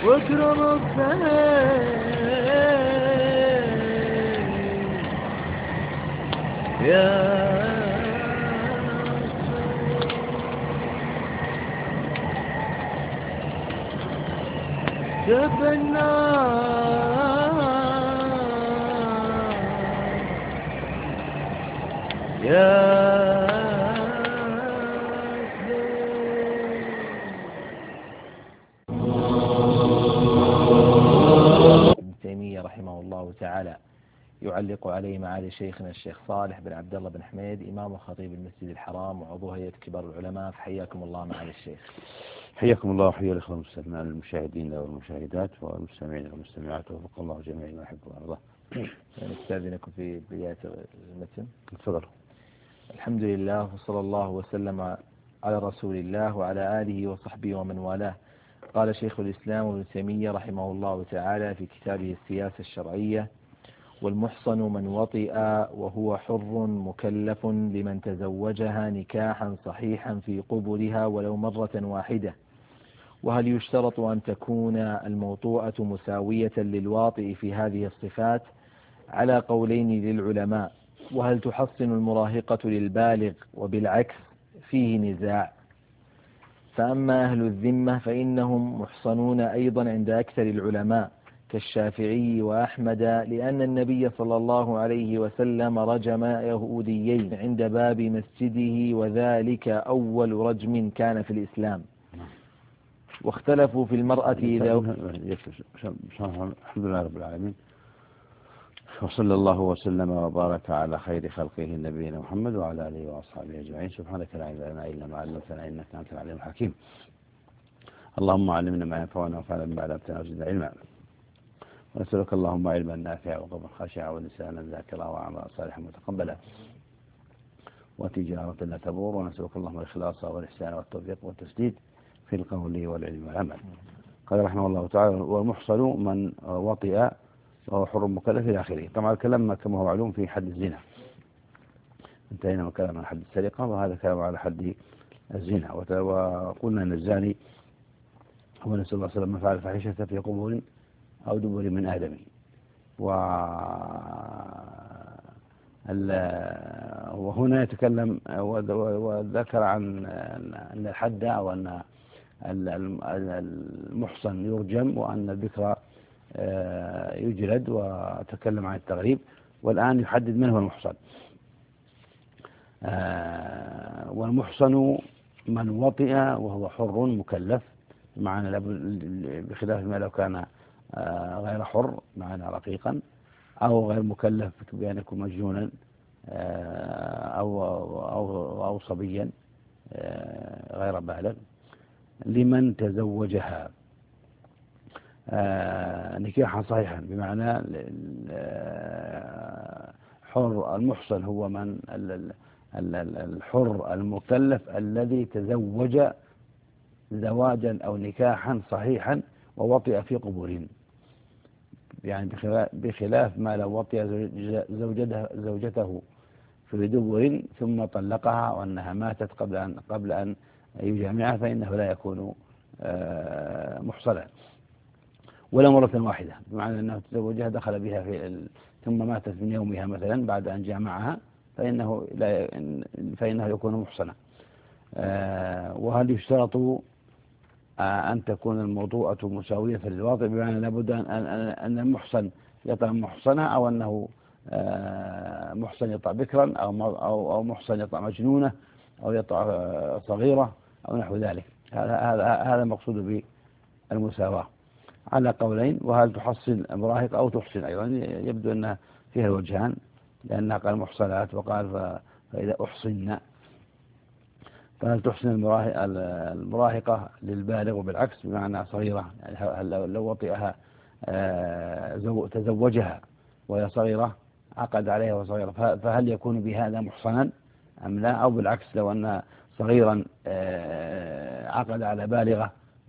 واكرم الضيف يا شب النار يا ابن تيمية رحمه الله تعالى يعلق عليه معالي شيخنا الشيخ صالح بن عبد الله بن حميد إمام وخطيب المسجد الحرام وعضو هيئة كبار العلماء. فحياكم الله معالي الشيخ. حياكم الله وحيا الإخوة المشاهدين والمشاهدات والمستمعين والمستمعات وفق الله جميعا ما يحب ويرضى. نستأذنكم في بداية المتن. تفضل. الحمد لله وصلى الله وسلم على رسول الله وعلى آله وصحبه ومن والاه. قال شيخ الإسلام ابن تيمية رحمه الله تعالى في كتابه السياسة الشرعية: والمحصن من وطئ وهو حر مكلف لمن تزوجها نكاحا صحيحا في قبلها ولو مرة واحدة. وهل يشترط أن تكون الموطوءة مساوية للواطئ في هذه الصفات؟ على قولين للعلماء. وهل تحصن المراهقة للبالغ وبالعكس؟ فيه نزاع. فأما أهل الذمة فإنهم محصنون أيضا عند أكثر العلماء كالشافعي وأحمد، لأن النبي صلى الله عليه وسلم رجم يهوديين عند باب مسجده، وذلك أول رجم كان في الإسلام. واختلفوا في المرأة إذا الحمد لله رب العالمين، وصلى الله وسلم وبارك على خير خلقه نبينا محمد وعلى آله وأصحابه أجمعين. سبحانك لا علم لنا إلا ما علمتنا إنك أنت العليم الحكيم. اللهم علمنا ما ينفعنا وانفعنا بما علمتنا وزدنا علما. ونسألك اللهم علما نافعا وقلبا خاشعا ولسانا ذاكرا وعملا صالحا متقبلا وتجارة لا تبور. ونسألك اللهم الإخلاص والإحسان والتوفيق والتسديد في القول والعلم والعمل. قال رحمه الله تعالى: والمحصن من وطئ وهو حر مكلف إلى آخره. طبعا الكلام كما هو معلوم في حد الزنا، انتهينا من كلام عن حد السرقة، وهذا كلام على حد الزنا. وقلنا أن الزاني هو نسأل الله سلم من فعل فاحشة في قبور أو دبر من آدم. وهنا يتكلم وذكر عن أن الحد أو أن المحصن يرجم وأن الذكر يجلد، وتكلم عن التغريب. والآن يحدد من هو المحصن. والمحصن من وطئ وهو حر مكلف، معنى بخلاف ما لو كان غير حر معنى رقيقا، أو غير مكلف بأن يكون مجنونا أو صبيا غير بالغ. لمن تزوجها نكاحا صحيحا، بمعنى حر المحصن هو من الحر المكلف الذي تزوج زواجا أو نكاحا صحيحا ووطئ في قبور، يعني بخلاف ما لو وطئ زوجته في دبر ثم طلقها وأنها ماتت قبل أن يجامعها، فإنه لا يكون محصنا. ولا مرة واحدة، بمعنى أنه تزوجها دخل بها ثم ماتت من يومها مثلا بعد أن جامعها، فإنه يكون محصنا. وهل يشترط أن تكون الموضوعة مساوية للواطئ، بمعنى لابد أن المحصن يطع محصنة، أو أنه محصن يطع بكرا، أو محصن يطع مجنونة، أو يطع صغيرة أو نحو ذلك. هذا المقصود بالمساواة على قولين. وهل تحصن المراهق أو تحصن أيضا؟ يبدو أن فيها الوجهان، لأنها قال محصنات وقال فإذا أحصن، فهل تحصن المراهقة للبالغ وبالعكس، بمعنى صغيرة، يعني لو وطئها تزوجها وهي صغيرة عقد عليها وهي صغيرة، فهل يكون بهذا محصنا أم لا؟ أو بالعكس، لو أن صغيرا عقد على بالغة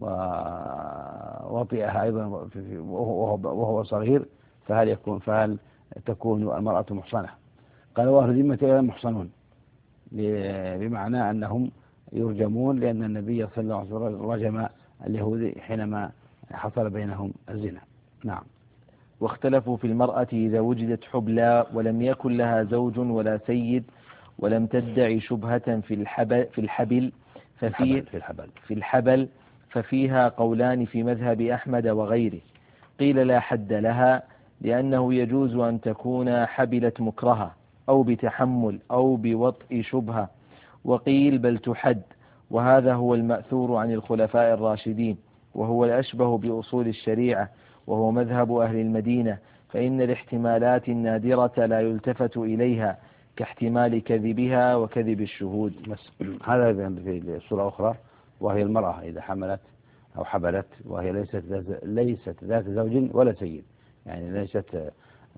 ووطئها أيضا وهو صغير، فهل تكون المرأة محصنة؟ قال: وأهل الذمة أيضا محصنون، بمعنى أنهم يرجمون، لأن النبي صلى الله عليه وسلم رجم اليهودي حينما حصل بينهم الزنا. نعم. واختلفوا في المرأة إذا وجدت حبلى ولم يكن لها زوج ولا سيد ولم تدعي شبهة في الحبل ففيها قولان في مذهب أحمد وغيره. قيل لا حد لها لأنه يجوز أن تكون حبلت مكرهة أو بتحمل أو بوطء شبهة، وقيل بل تحد، وهذا هو المأثور عن الخلفاء الراشدين، وهو الأشبه بأصول الشريعة، وهو مذهب أهل المدينة، فإن الاحتمالات النادرة لا يلتفت إليها كاحتمال كذبها وكذب الشهود. هذا في صورة أخرى، وهي المرأة إذا حملت أو حبلت وهي ليست ذات زوج ولا سيد، يعني ليست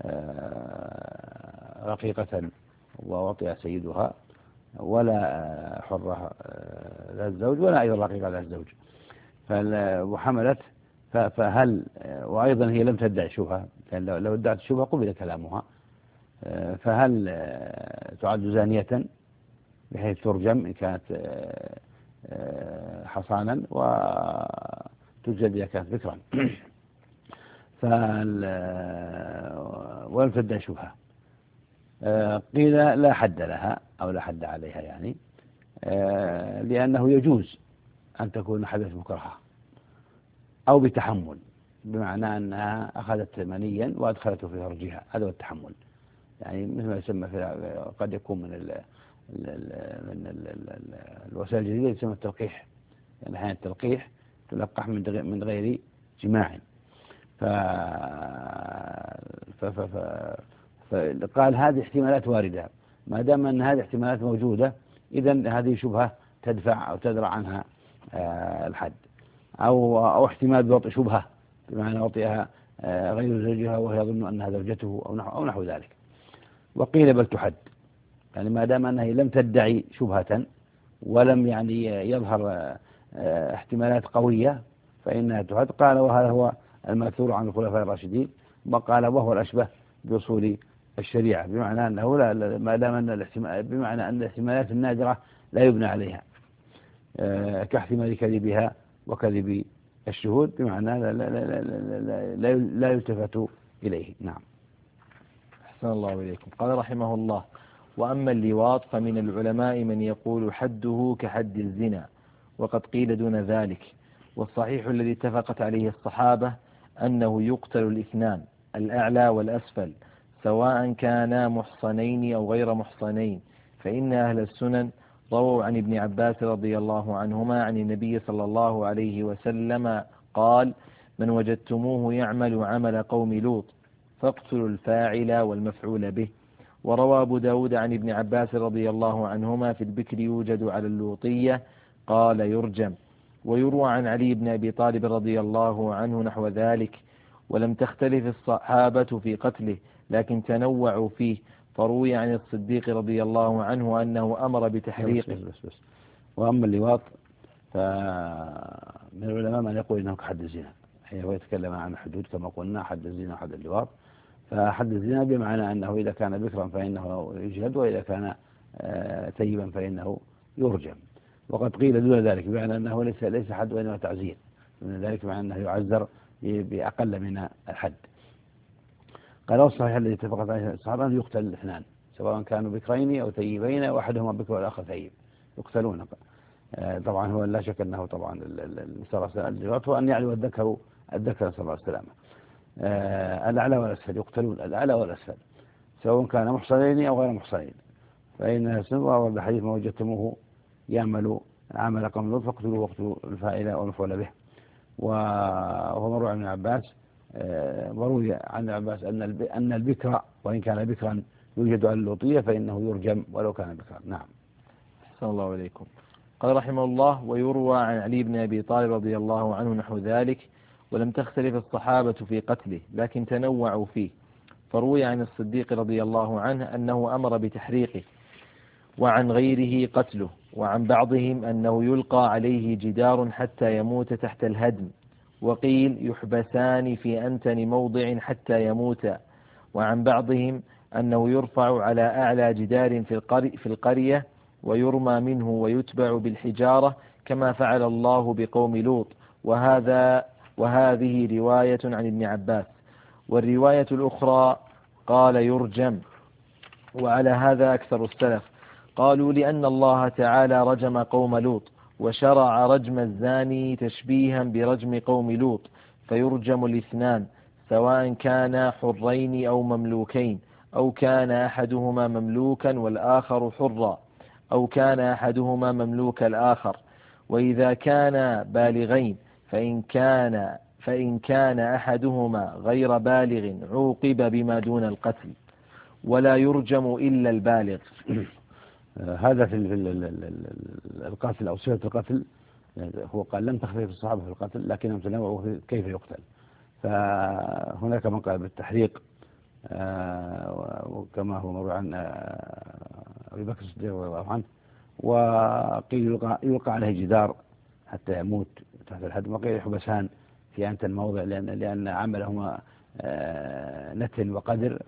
رقيقة ووطئ سيدها، ولا حرة ذات زوج، ولا أيضا رقيقة ذات زوج، وحملت، فهل وأيضا هي لم تدعي شبهة، لأن لو ادعت شبهة قبل كلامها، فهل تعد زانية بحيث ترجم إن كانت حصانا وتجلد إذا كانت بكرا ولم تدعي شبهة؟ قيل لا حد لها أو لا حد عليها، يعني لأنه يجوز أن تكون حدث مكرهة أو بتحمل، بمعنى أنها أخذت منيا وأدخلته في فرجها، هذا هو التحمل، يعني مثل ما يسمى قد يكون من الوسائل الجديدة يسمى التلقيح، يعني أحيانا التلقيح تلقح من غير جماع، فقال هذه احتمالات واردة، ما دام أن هذه احتمالات موجودة إذن هذه شبهة تدفع أو تدرع عنها الحد، أو احتمال بوطئ شبهة، بمعنى وطئها غير زوجها وهي يظن أنها زوجته أو نحو ذلك. وقيل بل تحد، يعني ما دام أنها لم تدعي شبهة ولم يعني يظهر احتمالات قوية فإنها تحد. قال وهذا هو المأثور عن الخلفاء الراشدين، وقال وهو الأشبه بأصول الشريعة، بمعنى أنه ما دام أن بمعنى أن الاحتمالات النادرة لا يبنى عليها كاحتمال كذبها وكذب الشهود، بمعنى لا يلتفت إليه. نعم. أحسن الله إليكم. قال رحمه الله: وأما اللواط فمن العلماء من يقول حده كحد الزنا، وقد قيل دون ذلك، والصحيح الذي اتفقت عليه الصحابة أنه يقتل الاثنان الأعلى والأسفل سواء كانا محصنين أو غير محصنين، فإن أهل السنن رووا عن ابن عباس رضي الله عنهما عن النبي صلى الله عليه وسلم قال: من وجدتموه يعمل عمل قوم لوط فاقتلوا الفاعل والمفعول به. وروى أبو داود عن ابن عباس رضي الله عنهما في البكر يوجد على اللوطية قال يرجم. ويروى عن علي بن أبي طالب رضي الله عنه نحو ذلك، ولم تختلف الصحابة في قتله لكن تنوعوا فيه، فروي عن الصديق رضي الله عنه أنه أمر بتحريقه. بس. وأما اللواط فمن العلماء من يقول إنه كحد الزنا، هو يتكلم عن الحدود كما قلنا، حد الزنا وحد اللواط. فحد الزنا بمعنى أنه إذا كان بكرا فإنه يجلد، وإذا كان ثيبا فإنه يرجم. وقد قيل دون ذلك بمعنى أنه ليس حد وإنما تعزير، من ذلك معنى أنه يعزر بأقل من الحد. قال والصحيح الذي اتفقت عليه الصحابة أن يقتل الاثنان سواء كانوا بكرين أو ثيبين، واحدهما بكر والآخر ثيب، يقتلون. طبعا هو لا شك أنه طبعا اللواط هو أن يعلو الذكر صلى الله عليه وسلم الأعلى والأسفل، يقتلون الأعلى والأسفل سواء كان محصنين أو غير محصنين، فإن سنة ورد حديث ما وجدتموه يعمل عمل قوم لوط فاقتلوه واقتلوا الفاعل والمفعول به. وهو مروي عن ابن عباس، وروي عن ابن عباس أن البكر وإن كان بكرا يوجد على اللوطية فإنه يرجم ولو كان بكرا. نعم. أحسن الله إليكم. قال رحمه الله: ويروى عن علي بن أبي طالب رضي الله عنه نحو ذلك، ولم تختلف الصحابة في قتله لكن تنوعوا فيه، فروي عن الصديق رضي الله عنه أنه أمر بتحريقه، وعن غيره قتله، وعن بعضهم أنه يلقى عليه جدار حتى يموت تحت الهدم، وقيل يحبسان في أنتن موضع حتى يموتا، وعن بعضهم أنه يرفع على أعلى جدار في القرية ويرمى منه ويتبع بالحجارة كما فعل الله بقوم لوط، وهذا وهذه رواية عن ابن عباس. والرواية الأخرى قال يرجم. وعلى هذا أكثر السلف قالوا لأن الله تعالى رجم قوم لوط، وشرع رجم الزاني تشبيها برجم قوم لوط، فيرجم الاثنان سواء كانا حرين أو مملوكين، أو كان أحدهما مملوكا والآخر حرا، أو كان أحدهما مملوك الآخر. وإذا كانا بالغين فإن كان أحدهما غير بالغ عوقب بما دون القتل، ولا يرجم إلا البالغ. هذا في القتل أو صيغة القتل، هو قال لم تختلف الصحابة في القتل لكنهم تنوعوا في كيف يقتل. فهناك من قال بالتحريق وكما هو مروي عن أبي بكر الصديق رضي الله عنه، وقيل يلقى عليه جدار حتى يموت تحت الهدم، وقيل يحبسان في أنت الموضع لأن عملهما نتن وقدر،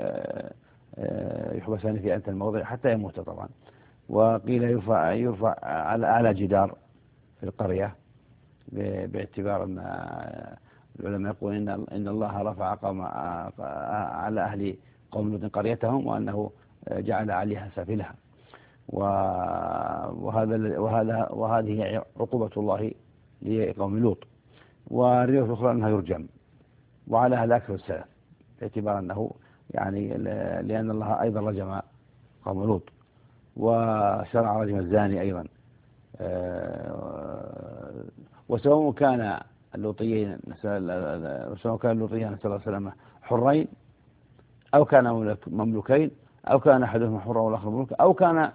فيحبسان في أنت الموضع حتى يموت طبعا. وقيل يرفع على أعلى جدار في القرية، باعتبار أن العلماء يقولون إن الله رفع على أهل قوم لوط قريتهم، وأنه جعل عليها سافلها، وهذه عقوبة الله لقوم لوط. والرواية الأخرى أنها يرجم، وعلى هذا أكثر السلف باعتبار أنه يعني لأن الله أيضا رجم قوم لوط، وشرع رجم الزاني أيضا. وسواء كان اللوطيين نسأل الله السلامة حرين، أو كان مملوكين، أو كان أحدهما حرا والآخر مملوك، أو كان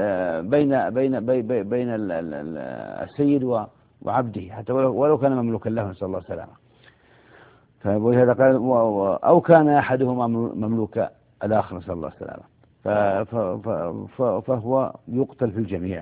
بين السيد وعبده، حتى ولو كان مملوكا له نسأل الله السلامة. فلهذا قال أو كان أحدهما مملوك الآخر نسأل الله السلامة، فهو يقتل في الجميع.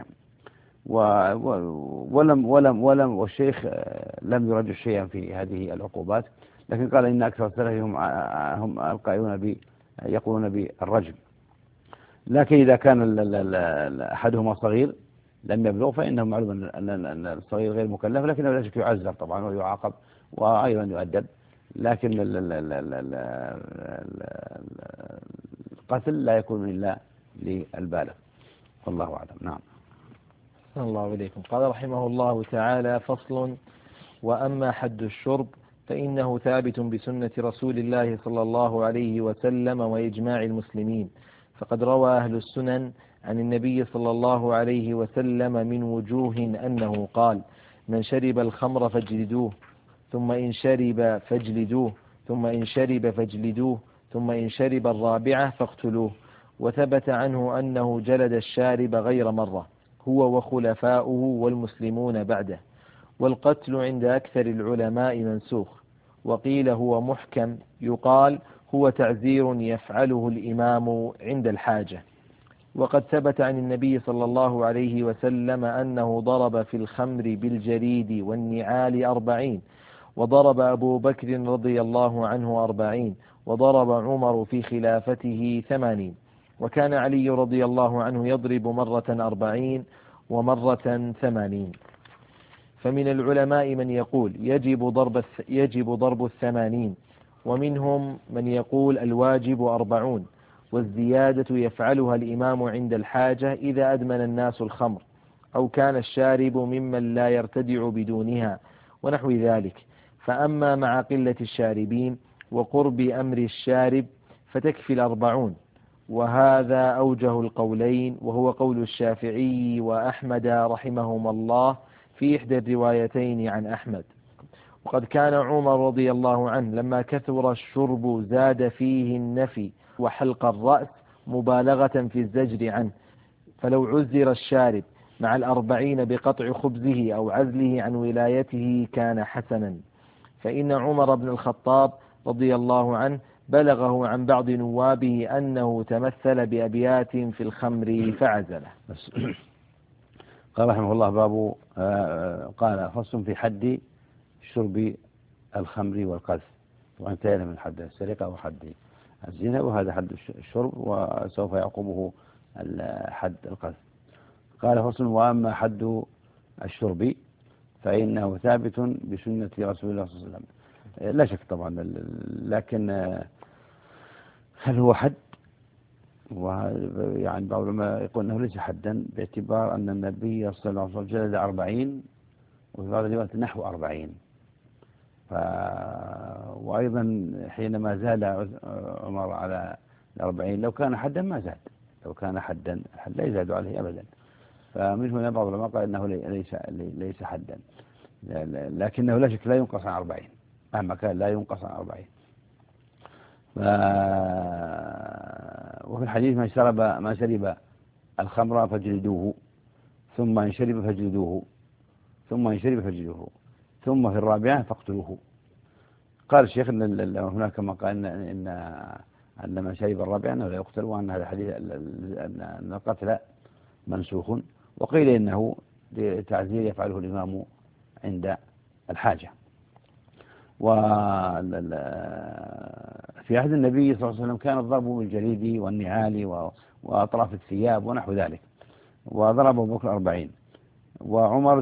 والشيخ لم يرجح شيئا في هذه العقوبات، لكن قال إن أكثر السلف هم القائلون يقولون بالرجم. لكن إذا كان أحدهما صغير لم يبلغ فإنه معلوم أن الصغير غير مكلف، لكنه لا شك يعذر طبعا ويعاقب وأيضا يؤدب. لكن القتل لا يكون إلا للبالغ، والله أعلم. نعم. الله إليكم. قال رحمه الله تعالى: فصل: وأما حد الشرب فإنه ثابت بسنة رسول الله صلى الله عليه وسلم وإجماع المسلمين، فقد روى أهل السنن عن النبي صلى الله عليه وسلم من وجوه أنه قال: من شرب الخمر فاجلدوه، ثم إن شرب فاجلدوه، ثم إن شرب فاجلدوه، ثم إن شرب الرابعة فاقتلوه. وثبت عنه أنه جلد الشارب غير مرة هو وخلفاؤه والمسلمون بعده. والقتل عند أكثر العلماء منسوخ، وقيل هو محكم، يقال هو تعزير يفعله الإمام عند الحاجة. وقد ثبت عن النبي صلى الله عليه وسلم أنه ضرب في الخمر بالجريد والنعال 40، وضرب أبو بكر رضي الله عنه 40، وضرب عمر في خلافته 80، وكان علي رضي الله عنه يضرب مرة 40 ومرة 80. فمن العلماء من يقول يجب ضرب 80، ومنهم من يقول الواجب 40، والزيادة يفعلها الإمام عند الحاجة إذا أدمن الناس الخمر، أو كان الشارب ممن لا يرتدع بدونها ونحو ذلك. فأما مع قلة الشاربين وقرب أمر الشارب فتكفي 40، وهذا أوجه القولين، وهو قول الشافعي وأحمد رحمهما الله في إحدى الروايتين عن أحمد. وقد كان عمر رضي الله عنه لما كثر الشرب زاد فيه النفي وحلق الرأس مبالغة في الزجر عنه، فلو عزر الشارب مع 40 بقطع خبزه أو عزله عن ولايته كان حسنا. فإن عمر بن الخطاب رضي الله عنه بلغه عن بعض نوابه أنه تمثل بأبيات في الخمر فعزله. قال رحمه الله: باب قال: فصل في حد شرب الخمر والقذف. طبعا انتهينا من حد السرقة وحد الزنا، وهذا حد الشرب، وسوف يعقبه حد القذف. قال: فصل: وأما حد الشرب فإنه ثابت بسنة رسول الله صلى الله عليه وسلم. لا شك طبعا، لكن هل هو حد؟ ويعني بعض العلماء يقول أنه ليس حدا، باعتبار أن النبي صلى الله عليه وسلم جلد 40، وفي بعض الروايات نحو 40. وأيضا حينما زاد عمر على 40 لو كان حدا ما زاد، لو كان حدا لا يزاد عليه أبدا. فمن هنا بعض العلماء قال أنه ليس حدا، لكنه لا شك لا ينقص عن 40، مهما كان لا ينقص عن 40. وفي الحديث من شرب الخمر فاجلدوه، ثم إن شرب فاجلدوه، ثم إن شرب فاجلدوه، ثم في الرابعة فاقتلوه. قال الشيخ أن هناك من قال أن من شرب الرابعة أنه لا يقتل، وأن هذا الحديث أن القتل منسوخ، وقيل إنه تعزير يفعله الإمام عند الحاجة. في عهد النبي صلى الله عليه وسلم كان الضرب بالجريد والنعال وأطراف الثياب ونحو ذلك، وضرب أبو بكر 40، وعمر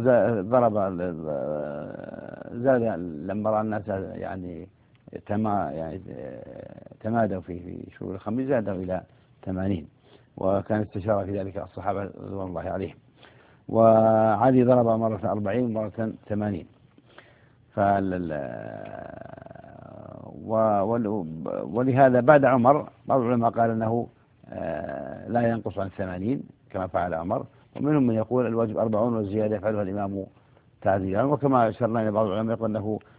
زاد لما رأى الناس يعني تمادوا في شرب الخمر زادوا إلى 80، وكان استشار في ذلك الصحابة رضوان الله عليهم. وعلي ضرب مرة 40 مرة 80. ولهذا بعد عمر بعض العلماء قال أنه لا ينقص عن 80 كما فعل عمر، ومنهم من يقول الواجب 40 والزيادة يفعلها الإمام تعزيرا. وكما أشرنا إلى بعض العلماء يقول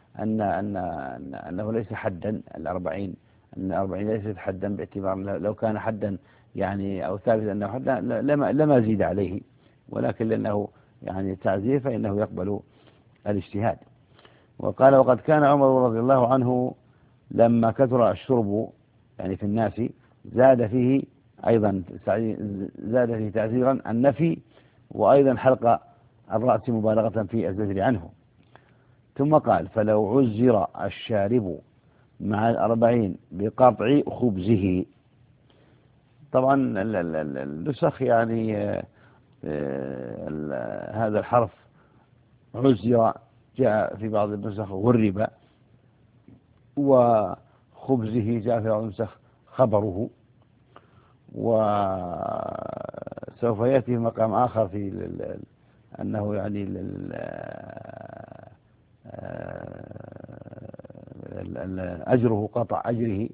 أنه ليس حدا الأربعين، أن 40 ليست حدا، باعتبار لو كان حدا يعني أو ثابت أنه حدا لما زيد عليه، ولكن لأنه يعني تعزير فإنه يقبل الاجتهاد. وقال وقد كان عمر رضي الله عنه لما كثر الشرب يعني في الناس زاد فيه تعزيرا النفي، وأيضا حلق الرأس مبالغة في الزجر عنه. ثم قال فلو عزر الشارب مع 40 بقطع خبزه. طبعا النسخ يعني هذا الحرف عزر جاء في بعض النسخ غرب، وخبزه جاء في بعض النسخ خبره، وسوف يأتي في مقام آخر في أنه يعني أجره قطع أجره.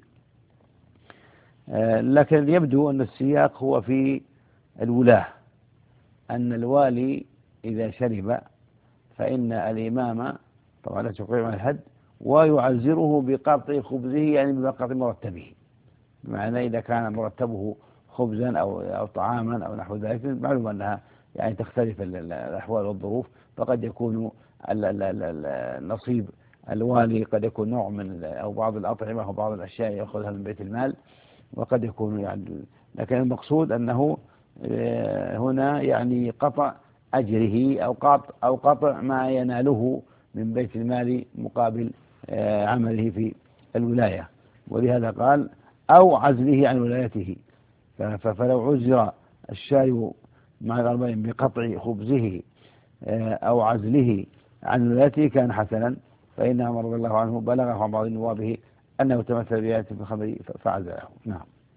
لكن يبدو أن السياق هو في الولاة، أن الوالي إذا شرب فإن الإمام طبعا لا تقيم الحد ويعزره بقطع خبزه، يعني بقطع مرتبه، بمعنى إذا كان مرتبه خبزا أو طعاما أو نحو ذلك. معلوم أنها يعني تختلف الأحوال والظروف، فقد يكون نصيب الوالي قد يكون نوع من أو بعض الأطعمة أو بعض الأشياء يأخذها من بيت المال، وقد يكون يعني، لكن المقصود أنه هنا يعني قطع أجره أو قطع ما يناله من بيت المال مقابل عمله في الولاية. ولهذا قال أو عزله عن ولايته. فلو عزر الشارب مع 40 بقطع خبزه أو عزله عن ولايته كان حسنا، فإن عمر رضي الله عنه بلغه عن بعض نوابه أنه تمثل بآية في الخمر فعزله. نعم.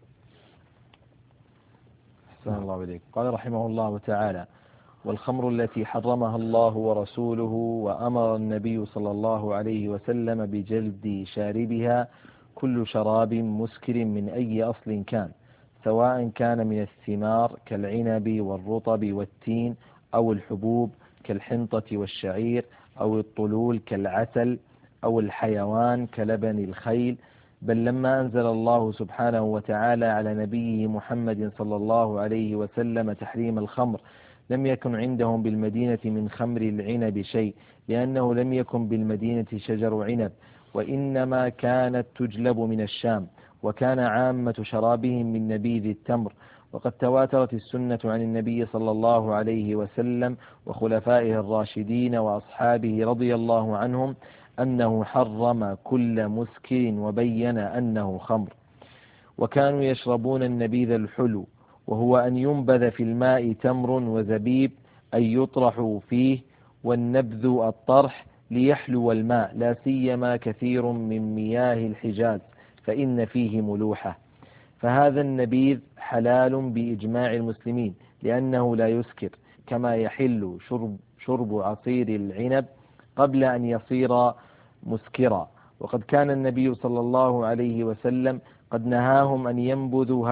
أحسن الله إليك. قال رحمه الله تعالى: والخمر التي حرمها الله ورسوله وأمر النبي صلى الله عليه وسلم بجلد شاربها كل شراب مسكر من أي أصل كان، سواء كان من الثمار كالعنب والرطب والتين، أو الحبوب كالحنطة والشعير، أو الطلول كالعسل، أو الحيوان كلبن الخيل. بل لما أنزل الله سبحانه وتعالى على نبيه محمد صلى الله عليه وسلم تحريم الخمر لم يكن عندهم بالمدينة من خمر العنب شيء، لأنه لم يكن بالمدينة شجر عنب، وإنما كانت تجلب من الشام، وكان عامة شرابهم من نبيذ التمر. وقد تواترت السنة عن النبي صلى الله عليه وسلم وخلفائه الراشدين وأصحابه رضي الله عنهم أنه حرم كل مسكر وبين أنه خمر. وكانوا يشربون النبيذ الحلو، وهو أن ينبذ في الماء تمر وزبيب، أي يطرح فيه والنبذ الطرح ليحلو الماء، لا سيما كثير من مياه الحجاز فإن فيه ملوحة. فهذا النبيذ حلال بإجماع المسلمين لأنه لا يسكر، كما يحل شرب عصير العنب قبل أن يصير مسكرا. وقد كان النبي صلى الله عليه وسلم قد نهاهم أن ينبذوا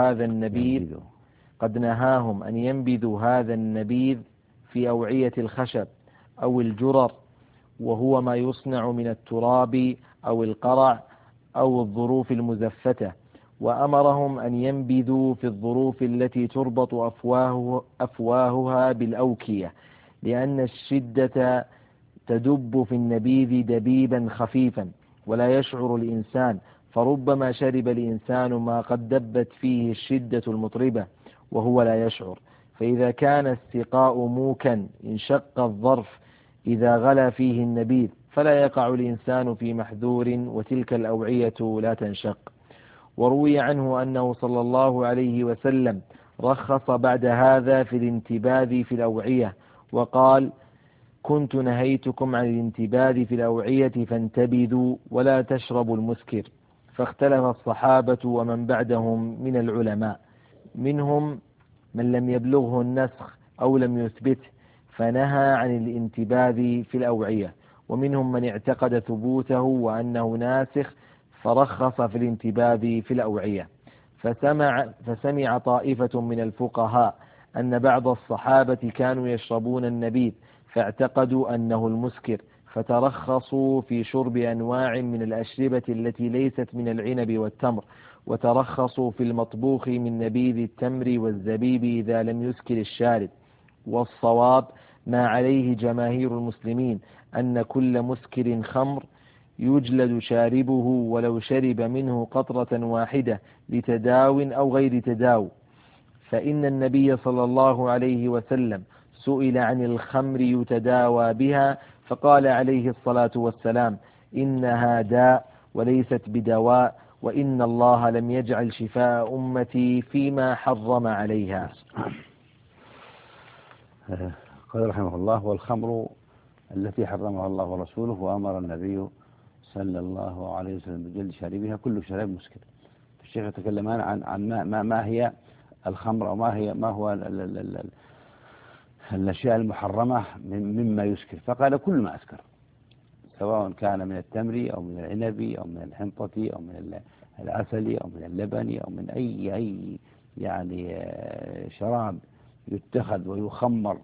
هذا النبيذ في أوعية الخشب أو الجرر، وهو ما يصنع من التراب أو القرع أو الظروف المزفتة، وأمرهم أن ينبذوا في الظروف التي تربط أفواهها بالأوكية، لأن الشدة تدب في النبيذ دبيبا خفيفا ولا يشعر الإنسان، فربما شرب الإنسان ما قد دبت فيه الشدة المطربة وهو لا يشعر. فإذا كان السقاء موكا انشق الظرف إذا غلا فيه النبيذ، فلا يقع الإنسان في محذور، وتلك الأوعية لا تنشق. وروي عنه أنه صلى الله عليه وسلم رخص بعد هذا في الانتباذ في الأوعية، وقال: كنت نهيتكم عن الانتباذ في الأوعية فانتبذوا ولا تشربوا المسكر. فاختلف الصحابة ومن بعدهم من العلماء، منهم من لم يبلغه النسخ أو لم يثبته فنهى عن الانتباذ في الأوعية، ومنهم من اعتقد ثبوته وأنه ناسخ فرخص في الانتباذ في الأوعية. فسمع طائفة من الفقهاء أن بعض الصحابة كانوا يشربون النبيذ فاعتقدوا أنه المسكر، فترخصوا في شرب أنواع من الأشربة التي ليست من العنب والتمر، وترخصوا في المطبوخ من نبيذ التمر والزبيب إذا لم يسكر الشارب. والصواب ما عليه جماهير المسلمين أن كل مسكر خمر يجلد شاربه ولو شرب منه قطرة واحدة لتداو أو غير تداو. فإن النبي صلى الله عليه وسلم سئل عن الخمر يتداوى بها فقال عليه الصلاة والسلام: إنها داء وليست بدواء، وإن الله لم يجعل شفاء أمتي فيما حرم عليها. قال رحمه الله: والخمر التي حرمها الله ورسوله وأمر النبي صلى الله عليه وسلم بجلد شاربها كل شراب مسكر. الشيخ يتكلمان عن ما هي الخمر، أو ما هو الأشياء المحرمة مما يسكر، فقال: كل ما أسكر، سواء كان من التمر أو من العنب أو من الحنطة أو من العسل أو من اللبن أو من أي يعني شراب يتخذ ويخمر،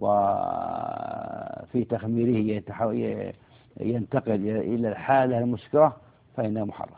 وفي تخميره ينتقل إلى الحالة المسكرة، فإنه محرم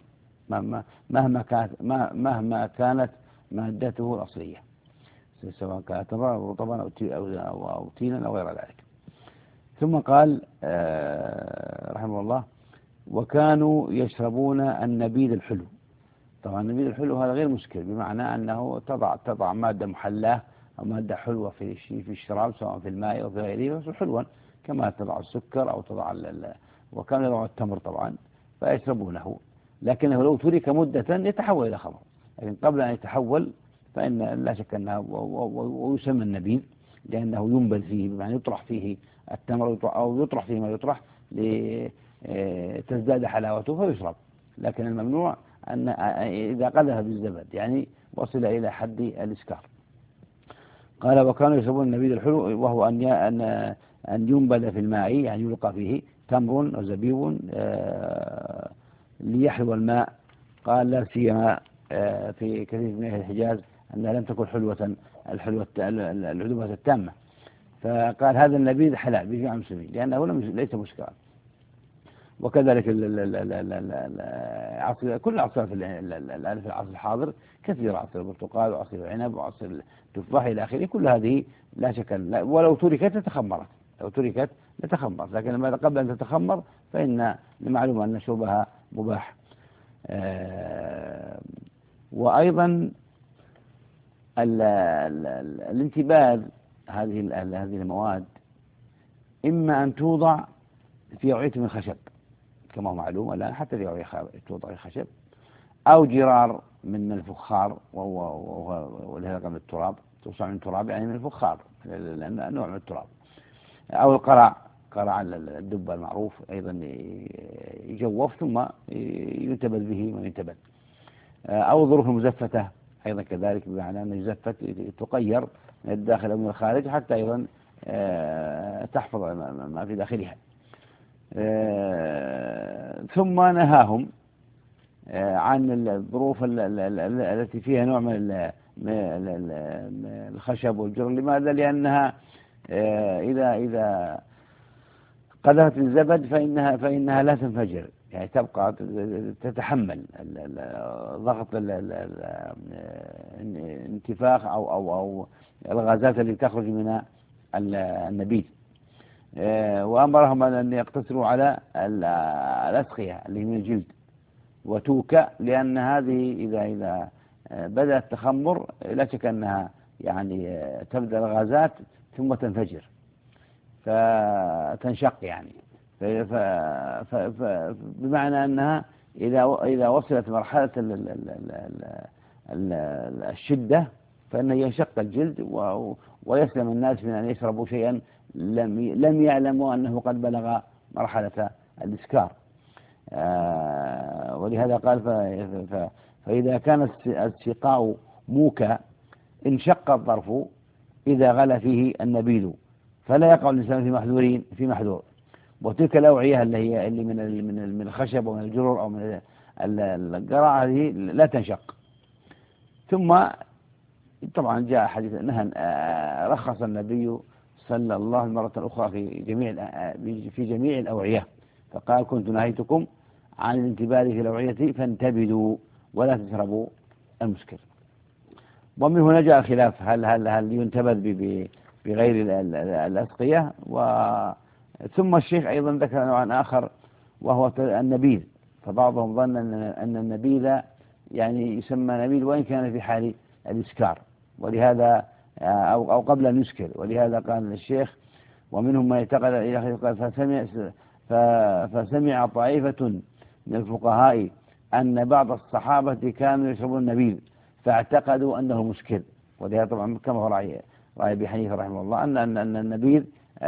مهما كانت مادته الأصلية، سواء كانت رطبا أو تينا أو غير ذلك. ثم قال رحمه الله: وكانوا يشربون النبيذ الحلو. طبعا النبيذ الحلو هذا غير مسكر، بمعنى أنه تضع مادة محلاة أو مادة حلوة في الشراب، سواء في الماء أو في غيره، بس حلوا كما تضع السكر أو تضع وكانوا يضعون التمر طبعا فيشربونه، لكنه لو ترك مدة يتحول إلى خمر، لكن قبل أن يتحول فإن لا شك أنه ويسمى النبيذ لأنه ينبذ فيه، بمعنى يطرح فيه التمر أو يطرح فيه ما يطرح لتزداد حلاوته فيشرب. لكن الممنوع أن إذا قذف بالزبد يعني وصل إلى حد الإسكار. قال: وكانوا يشربون النبيذ الحلو، وهو أن ينبذ في الماء، يعني يلقى فيه تمر وزبيب ليحلو الماء. قال: لا سيما في كثير من أهل الحجاز أنها لم تكن العذوبة التامة، فقال: هذا النبيذ حلال بجميع المسلمين لأنه ليس مسكرا. وكذلك كل العصير في العصر الحاضر كثير، عصير البرتقال وعصير العنب وعصير التفاح إلى آخره، كل هذه لا شك ولو تركت لتخمرت، لكن قبل أن تتخمر فإن المعلوم أن شربها مباح. وأيضا الانتباذ هذه المواد إما أن توضع في أوعية من خشب كما هو معلوم الآن، حتى في أوعية توضع في خشب، أو جرار من الفخار، ولهذا قبل التراب، توصع من التراب يعني من الفخار، لأنه نوع من التراب، أو القرع قرع الدب المعروف أيضا يجوف ثم ينتبذ به وينتبذ. أو الظروف المزفتة أيضا كذلك، بمعنى أن الزفت تقير من الداخل أو من الخارج حتى أيضا تحفظ ما في داخلها. ثم نهاهم عن الظروف التي فيها نوع من الخشب والجر. لماذا؟ لأنها إذا قذفت الزبد فإنها لا تنفجر، يعني تبقى تتحمل ضغط الانتفاخ أو الغازات التي تخرج من النبيذ. وأمرهم أن يقتصروا على الأسقية اللي من الجلد وتوكى، لأن هذه إذا بدأت تخمر لا شك أنها يعني تبدأ الغازات ثم تنفجر فتنشق، يعني بمعنى أنها إذا وصلت مرحلة الشدة فإنه ينشق الجلد ويسلم الناس من أن يشربوا شيئا لم يعلموا أنه قد بلغ مرحلة الإسكار. ولهذا قال فإذا كان السقاء موكى انشق الظرف إذا غلى فيه النبيذ فلا يقع الإنسان في محذور. وتلك الأوعية اللي من الخشب ومن الجرر أو من القرع هذه لا تنشق. ثم طبعا جاء حديث نهى رخص النبي صلى الله عليه وسلم مرة أخرى في جميع الأوعية، فقال كنت نهيتكم عن الانتباذ في الأوعية فانتبذوا ولا تشربوا المسكر. ومن هنا جاء الخلاف هل ينتبذ بغير الأسقية. ثم الشيخ أيضا ذكر نوعا آخر وهو النبيذ، فبعضهم ظن أن النبيذ يعني يسمى نبيذ وإن كان في حال الإسكار، ولهذا أو قبل أن يسكر. ولهذا قال الشيخ ومنهم من اعتقد إلى آخره فسمع طائفة من الفقهاء أن بعض الصحابة كانوا يشربون النبيذ فاعتقدوا أنه مسكر. ولهذا طبعا كما هو رأي أبي حنيفة رحمه الله أن النبيذ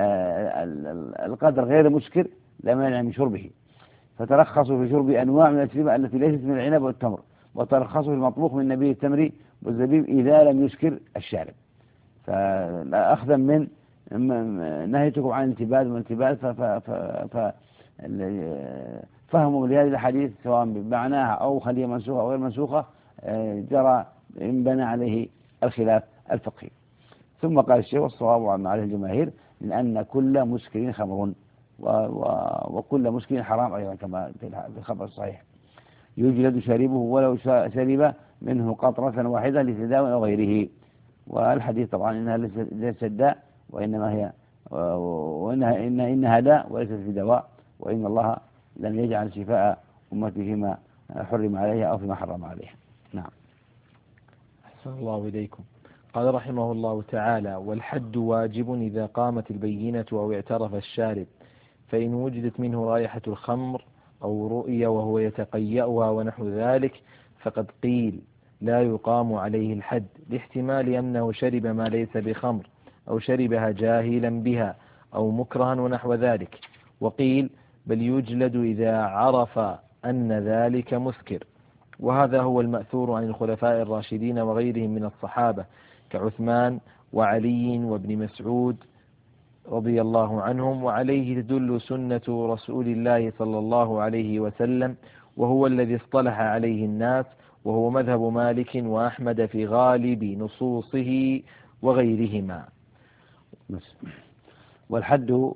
القدر غير مسكر لا مانع من شربه، فترخصوا في شرب أنواع من الأشربة التي ليست من العنب والتمر، وترخصوا في المطبوخ من نبيذ التمر والزبيب إذا لم يسكر الشارب. فأخذا من نهيتكم عن الانتباذ والانتباذ فهموا لهذه الحديث سواء بمعناها أو خلية منسوخة أو غير منسوخة جرى انبنى عليه الخلاف الفقهي. ثم قال الشيخ والصواب وما عليه الجماهير من أن كل مسكر خمر وكل مسكر حرام أيضا كما في الخبر الصحيح، يجلد شاربه ولو شرب منه قطرة واحدة لتداوي أو غيره. والحديث طبعا إنها ليست داء وإنما هي إنها داء وليست في دواء، وإن الله لم يجعل شفاء أمته فيما حرم عليها أو فيما حرم عليها. نعم. أحسن الله إليكم. قال رحمه الله تعالى: والحد واجب إذا قامت البينة أو اعترف الشارب، فإن وجدت منه رائحة الخمر أو رؤية وهو يتقيأها ونحو ذلك فقد قيل لا يقام عليه الحد، لاحتمال أنه شرب ما ليس بخمر أو شربها جاهلا بها أو مكرها ونحو ذلك. وقيل بل يجلد إذا عرف أن ذلك مسكر. وهذا هو المأثور عن الخلفاء الراشدين وغيرهم من الصحابة كعثمان وعلي وابن مسعود رضي الله عنهم، وعليه تدل سنة رسول الله صلى الله عليه وسلم، وهو الذي اصطلح عليه الناس، وهو مذهب مالك وأحمد في غالب نصوصه وغيرهما. والحد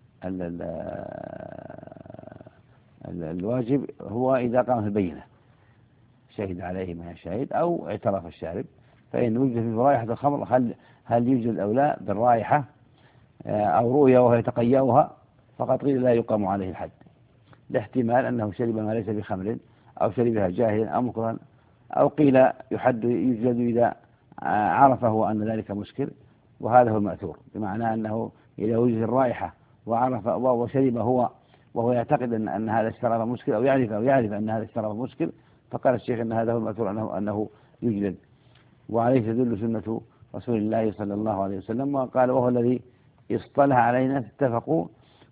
الواجب هو إذا قامت البينة شهد عليه ما شهد أو اعترف الشارب، فإن وجد في رائحة الخمر هل يوجد أو لا بالرائحة أو رؤيا وهو يتقيأها فقد قيل لا يقام عليه الحد، لاحتمال أنه شرب ما ليس بخمر أو شربها جاهلا أو مكرها، أو قيل يجلد إذا عرفه أن ذلك مسكر. وهذا هو المأثور، بمعنى أنه إذا وجد الرائحة وعرف وشرب هو وهو يعتقد أن هذا الشراب مسكر أو يعرف أن هذا الشراب مسكر، فقال الشيخ أن هذا هو المأثور أنه يجلد. وعليه تدل سنة رسول الله صلى الله عليه وسلم. وقال وهو الذي اصطلح علينا اتفقوا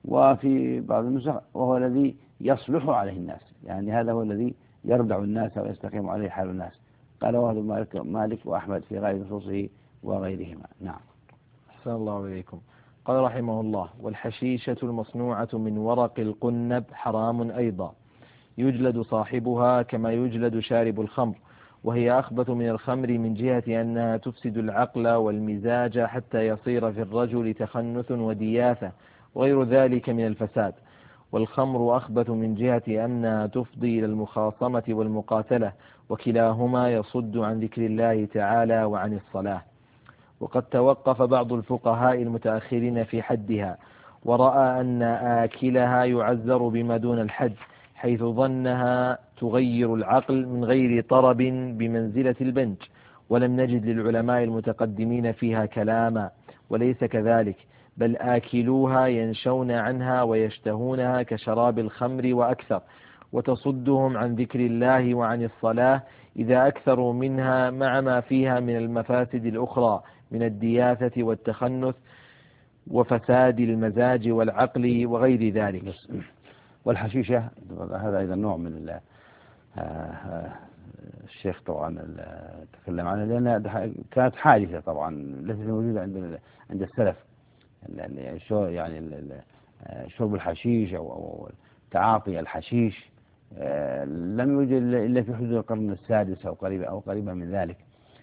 وفي بعض النسخ وهو الذي يصلح عليه الناس، يعني هذا هو الذي يردع الناس ويستقيم عليه حال الناس. قال وهذا مالك وأحمد في غير نصوصه وغيرهما. نعم. أحسن الله إليكم. قال رحمه الله: والحشيشة المصنوعة من ورق القنب حرام أيضا، يجلد صاحبها كما يجلد شارب الخمر، وهي أخبث من الخمر من جهة أنها تفسد العقل والمزاج حتى يصير في الرجل تخنث ودياثة وغير ذلك من الفساد. والخمر أخبث من جهة أنها تفضي إلى المخاصمة والمقاتلة، وكلاهما يصد عن ذكر الله تعالى وعن الصلاة. وقد توقف بعض الفقهاء المتأخرين في حدها، ورأى أن آكلها يعذر بما دون الحد، حيث ظنها تغير العقل من غير طرب بمنزلة البنج، ولم نجد للعلماء المتقدمين فيها كلاما، وليس كذلك، بل آكلوها ينشون عنها ويشتهونها كشراب الخمر وأكثر، وتصدهم عن ذكر الله وعن الصلاة إذا أكثروا منها مع ما فيها من المفاسد الأخرى من الدياثة والتخنث وفساد المزاج والعقل وغير ذلك. والحشيشة هذا أيضا نوع من الشيخ طبعا تكلم عنها، لأنها كانت حادثة طبعا ليست موجودة عند السلف، يعني شرب الحشيش أو تعاطي الحشيش لم يوجد إلا في حدود القرن السادس أو قريبا من ذلك.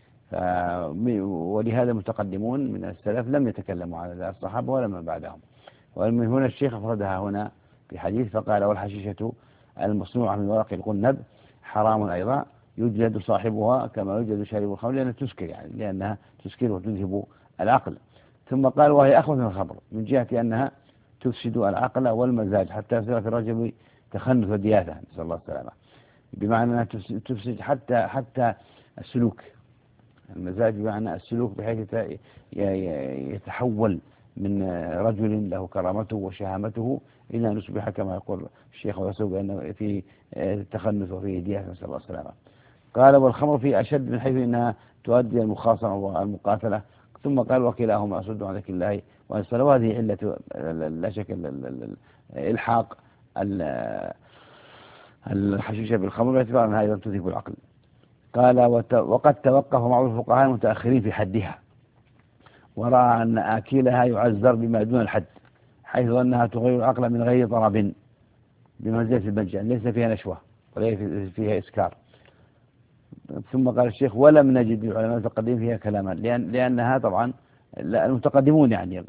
ولهذا المتقدمون من السلف لم يتكلموا على ذلك الصحابة ولا من بعدهم. ومن هنا الشيخ أفردها هنا في حديث فقال: والحشيشة المصنوعة من ورق القنب حرام أيضا، يجلد صاحبها كما يجلد شارب الخمر، لأنها تسكر، يعني لأنها تسكر وتذهب العقل. ثم قال: وهي أخبث من الخمر من جهة أنها تفسد العقل والمزاج حتى يصير في الرجل تخنث ودياثة، نسأل الله السلامة، بمعنى أنها تفسد حتى السلوك، المزاج بمعنى السلوك، بحيث يتحول من رجل له كرامته وشهامته إلى أن يصبح كما يقول الشيخ ويسوق أنه في تخنث وفيه دياثة، نسأل الله السلامة. قال: والخمر فيه أشد من حيث أنها تؤدي المخاصمة والمقاتلة. ثم قال: وكلاهما أصد عن ذكر الله وعن الصلاة. وهذه علة لا شك الإلحاق الحشيشة بالخمر باعتبار أنها أيضا تذهب العقل. قال: وقد توقف بعض الفقهاء المتأخرين في حدها، ورأى أن آكلها يعذر بما دون الحد، حيث أنها تغير العقل من غير طرب بمنزلة البنج، يعني ليس فيها نشوة وليس فيها إسكار. ثم قال الشيخ: ولم نجد للعلماء المتقدمين فيها كلاما، لأنها طبعا المتقدمون يعني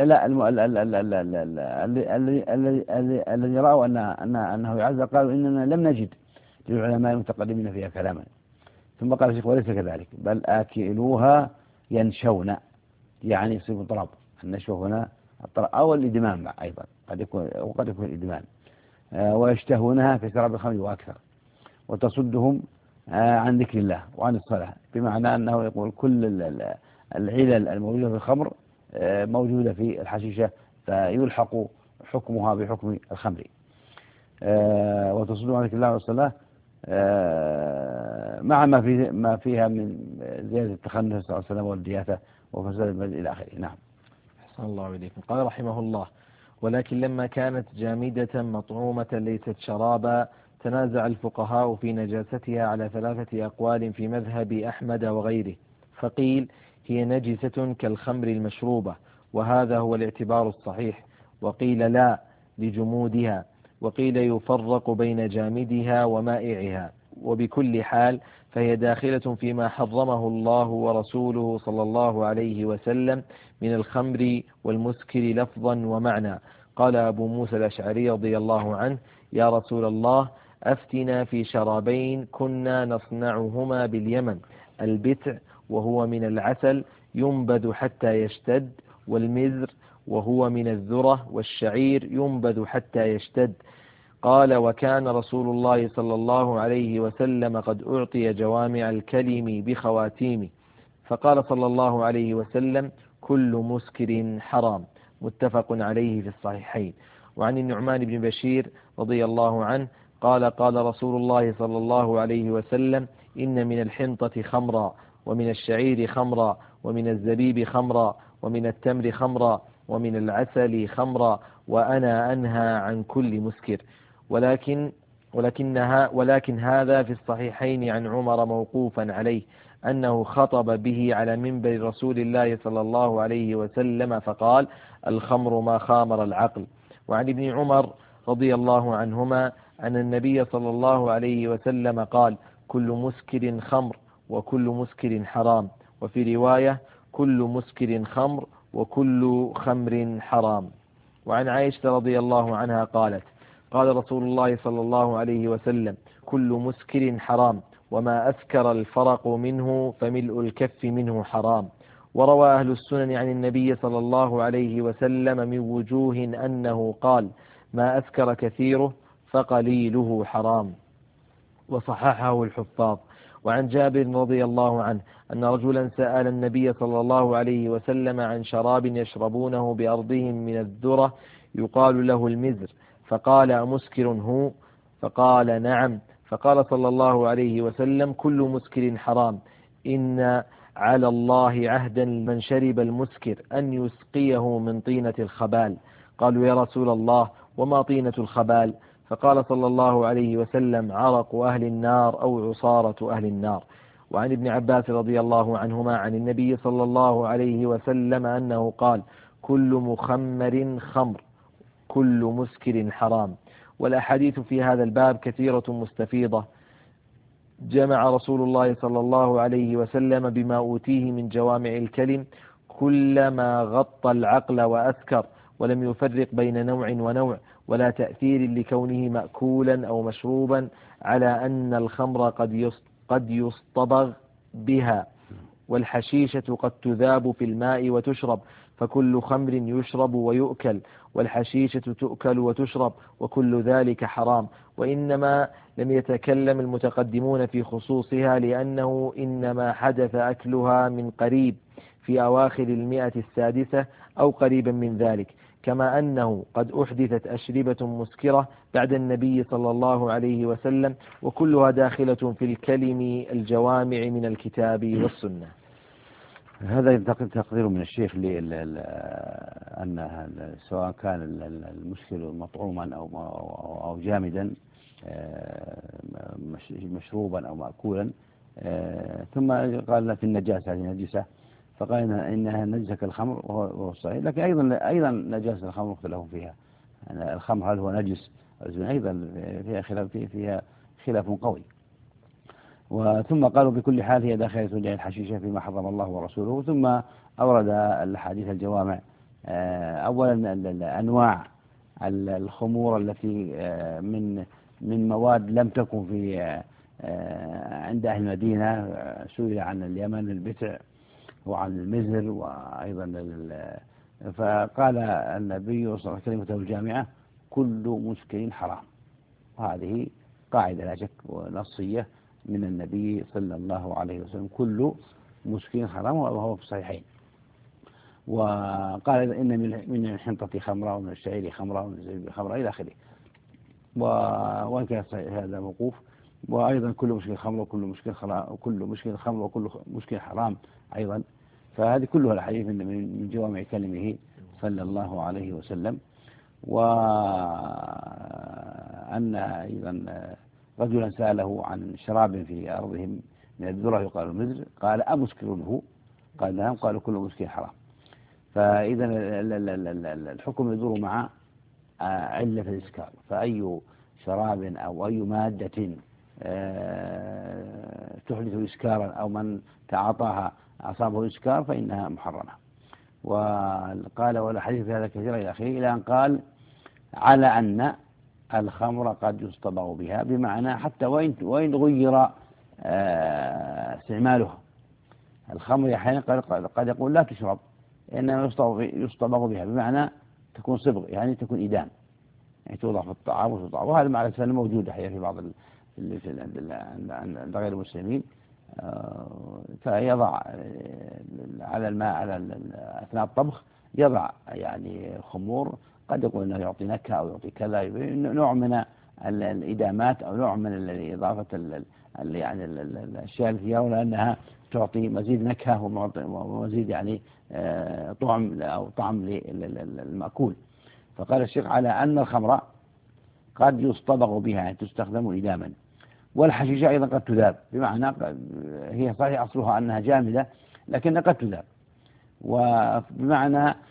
الذي رأوا أنه يعذر قالوا إننا لم نجد للعلماء المتقدمين فيها كلاما. ثم قال الشيخ: وليس كذلك، بل آكلوها ينشون، يعني يصيب طرب. النشوة هنا الطرب أو الإدمان أيضا وقد يكون الإدمان، ويشتهونها في شراب الخمر وأكثر، وتصدهم عن ذكر الله وعن الصلاة، بمعنى أنه يقول كل العلل الموجودة في الخمر موجودة في الحشيشة، فيلحق حكمها بحكم الخمر. وتصدهم عن ذكر الله والصلاة مع ما فيها من زيادة التخنث صلى الله عليه وسلم والدياثة وفساد المزاج إلى آخره. نعم. أحسن الله إليكم. قال رحمه الله: ولكن لما كانت جامدة مطعومة ليست شرابا، تنازع الفقهاء في نجاستها على 3 أقوال في مذهب أحمد وغيره، فقيل: هي نجسة كالخمر المشروبة، وهذا هو الاعتبار الصحيح، وقيل: لا، لجمودها، وقيل: يفرق بين جامدها ومائعها، وبكل حال فهي داخلة فيما حرمه الله ورسوله صلى الله عليه وسلم من الخمر والمسكر لفظا ومعنى. قال أبو موسى الأشعري رضي الله عنه: يا رسول الله، أفتنا في شرابين كنا نصنعهما باليمن: البتع وهو من العسل ينبذ حتى يشتد، والمزر وهو من الذرة، والشعير ينبذ حتى يشتد. قال: وكان رسول الله صلى الله عليه وسلم قد أعطي جوامع الكلم بخواتيم، فقال صلى الله عليه وسلم: كل مسكر حرام. متفق عليه في الصحيحين. وعن النعمان بن بشير رضي الله عنه قال: قال رسول الله صلى الله عليه وسلم: إن من الحنطة خمرا، ومن الشعير خمرا، ومن الزبيب خمرا، ومن التمر خمرا، ومن العسل خمرا، وأنا أنهى عن كل مسكر. ولكن هذا في الصحيحين عن عمر موقوفا عليه أنه خطب به على منبر رسول الله صلى الله عليه وسلم فقال: الخمر ما خامر العقل. وعن ابن عمر رضي الله عنهما أن النبي صلى الله عليه وسلم قال: كل مسكر خمر وكل مسكر حرام، وفي رواية: كل مسكر خمر وكل خمر حرام. وعن عائشة رضي الله عنها قالت: قال رسول الله صلى الله عليه وسلم: كل مسكر حرام، وما أسكر الفرق منه فملء الكف منه حرام. وروى أهل السنن عن النبي صلى الله عليه وسلم من وجوه أنه قال: ما أسكر كثيره فقليله حرام. وصححه الحفاظ. وعن جابر رضي الله عنه أن رجلا سأل النبي صلى الله عليه وسلم عن شراب يشربونه بأرضهم من الذرة يقال له المزر، فقال: أمسكر هو؟ فقال: نعم. فقال صلى الله عليه وسلم: كل مسكر حرام، إن على الله عهدا من شرب المسكر أن يسقيه من طينة الخبال. قالوا: يا رسول الله، وما طينة الخبال؟ فقال صلى الله عليه وسلم: عرق أهل النار أو عصارة أهل النار. وعن ابن عباس رضي الله عنهما عن النبي صلى الله عليه وسلم أنه قال: كل مخمر خمر، كل مسكر حرام. والأحاديث في هذا الباب كثيرة مستفيضة، جمع رسول الله صلى الله عليه وسلم بما أوتيه من جوامع الكلم كل ما غطى العقل وأسكر، ولم يفرق بين نوع ونوع، ولا تأثير لكونه مأكولا أو مشروبا، على أن الخمر قد يصطبغ بها، والحشيشة قد تذاب في الماء وتشرب، فكل خمر يشرب ويؤكل، والحشيشة تؤكل وتشرب، وكل ذلك حرام. وإنما لم يتكلم المتقدمون في خصوصها لأنه إنما حدث أكلها من قريب في أواخر 106 أو قريبا من ذلك، كما أنه قد أحدثت أشربة مسكرة بعد النبي صلى الله عليه وسلم، وكلها داخلة في الكلم الجوامع من الكتاب والسنة. هذا تقدير من الشيخ أن سواء كان المسكر مطعوما أو جامدا، مشروبا أو مأكولا، ثم قال في النجاسة، هذه نجسة، فقال إنها نجسة كالخمر، وهو صحيح. لكن أيضا نجاسة الخمر مختلف فيها، يعني الخمر هل هو نجس أيضا فيها خلاف قوي. ثم قالوا بكل حال هي داخلة جاء الحشيشة فيما حرم الله ورسوله. ثم أورد الحديث الجوامع. أولا أنواع الخمور التي من مواد لم تكن في عند أهل المدينة. سئل عن اليمن البتع وعن المزر وأيضا فقال النبي صلى الله عليه وسلم كلمته الجامعة: كل مسكر حرام. وهذه قاعدة لا شك ونصية من النبي صلى الله عليه وسلم: كل مسكر حرام، وهو في الصحيحين. وقال إن من الحنطة خمرة، ومن الشعير خمرة، ومن الزبيب خمرة، إلى آخره. وإن كان هذا موقوف. وأيضا كل مشكل خمر وكل مشكل خمر وكل مشكل حرام أيضا. فهذه كلها الحديث من جوامع كلمه صلى الله عليه وسلم. وأن أيضا رجلا سأله عن شراب في أرضهم من الذرة يقال المزر، قال: أمسكر هو؟ قال: نعم. قالوا: كل مسكر حرام. فإذا الحكم يدور مع علة الإسكار، فأي شراب أو أي مادة تحدث إسكارا أو من تعاطاها أصابه إسكار فإنها محرمة. وقال: والحديث في هذا كثيرا إلى آخره، إلى أن قال: على أن الخمر قد يصطبغ بها، بمعنى حتى وإن غير استعمالها. الخمر أحيانا قد يقول لا تشرب، إنما يصطبغ بها، بمعنى تكون صبغ، يعني تكون إدام، يعني توضع في الطعام وتطعم. وهذا مع الأسف موجود أحيانا في بعض عند غير المسلمين. فيضع على الماء أثناء الطبخ يضع يعني خمور، قد يقول أنه يعطي نكهة أو يعطي كذا، نوع من الإدامات أو نوع من إضافة يعني الأشياء التي يرون أنها تعطي مزيد نكهة ومزيد يعني طعم أو طعم للمأكول. فقال الشيخ على أن الخمر قد يصطبغ بها يعني تستخدم إداما، والحشيشة أيضا قد تذاب، بمعنى هي صحيح أصلها أنها جامدة لكن قد تذاب، وبمعنى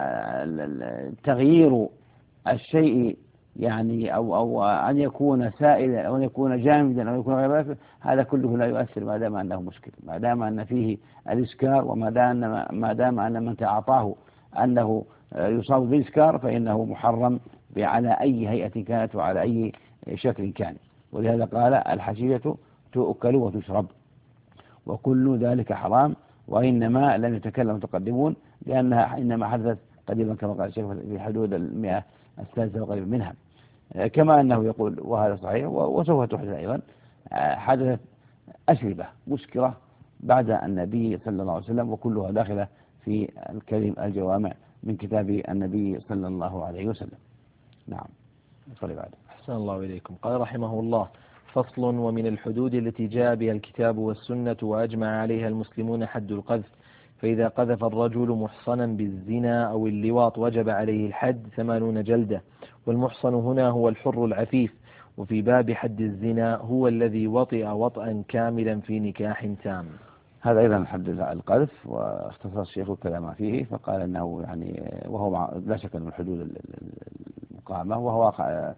تغيير الشيء يعني أو أن يكون سائلا أو أن يكون جامدا أو يكون غير ذلك، هذا كله لا يؤثر ما دام أنه مشكل، ما دام أن فيه الإسكار، وما دام أن من تعاطاه أنه يصاب بالإسكار فإنه محرم على أي هيئة كانت وعلى أي شكل كان. ولهذا قال الحشيشة تؤكل وتشرب وكل ذلك حرام، وإنما لم يتكلم المتقدمون لأنها إنما حدثت قديما كما قال الشيخ في حدود 100 السادسة وقريب منها، كما أنه يقول وهذا صحيح وسوف تحدث أيضا حدثت أشربة مسكرة بعد النبي صلى الله عليه وسلم، وكلها داخلة في الكلم الجوامع من كتاب النبي صلى الله عليه وسلم. نعم. صلي بعد. أحسن الله إليكم. قال رحمه الله: فصل: ومن الحدود التي جاء بها الكتاب والسنة وأجمع عليها المسلمون حد القذف، فإذا قذف الرجل محصنا بالزنا أو اللواط وجب عليه الحد 80 جلدة، والمحصن هنا هو الحر العفيف، وفي باب حد الزنا هو الذي وطئ وطئا كاملا في نكاح تام. هذا أيضا حد القذف، واختصر الشيخ الكلام فيه فقال أنه يعني وهو لا شك من الحدود المقامة، وهو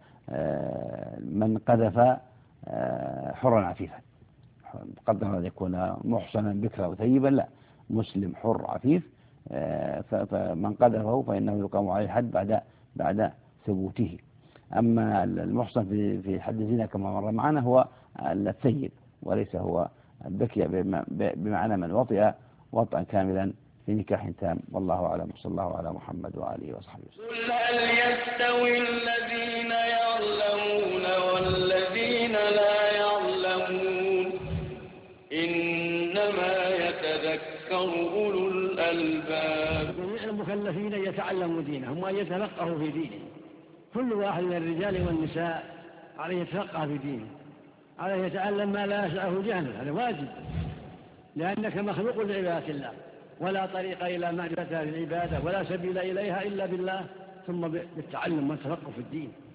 من قذف حرا عفيفا، قدر أن يكون محصنا بكرا وثيبا، لا، مسلم حر عفيف، فمن قذفه فإنه يقام عليه الحد بعد ثبوته. أما المحصن في حد الزنا كما مر معنا هو الثيب، وليس هو البكي، بمعنى من وطئ وطئا كاملا في نكاح تام. والله أعلم. صلى الله على محمد وآله وصحبه وسلم. قل هل يستوي الذين يعلمون والذين لا يعلمون إنما يتذكر أولو الألباب. جميع المكلفين يتعلموا دينهم وأن يتفقهوا في دينهم، كل واحد من الرجال والنساء عليه يتفقه في دينه، عليه يتعلم ما لا يسعه جهله، هذا واجب، لأنك مخلوق لعبادة الله، ولا طريق إلى معرفتها بالعبادة ولا سبيل إليها إلا بالله، ثم بالتعلم والتفقه في الدين.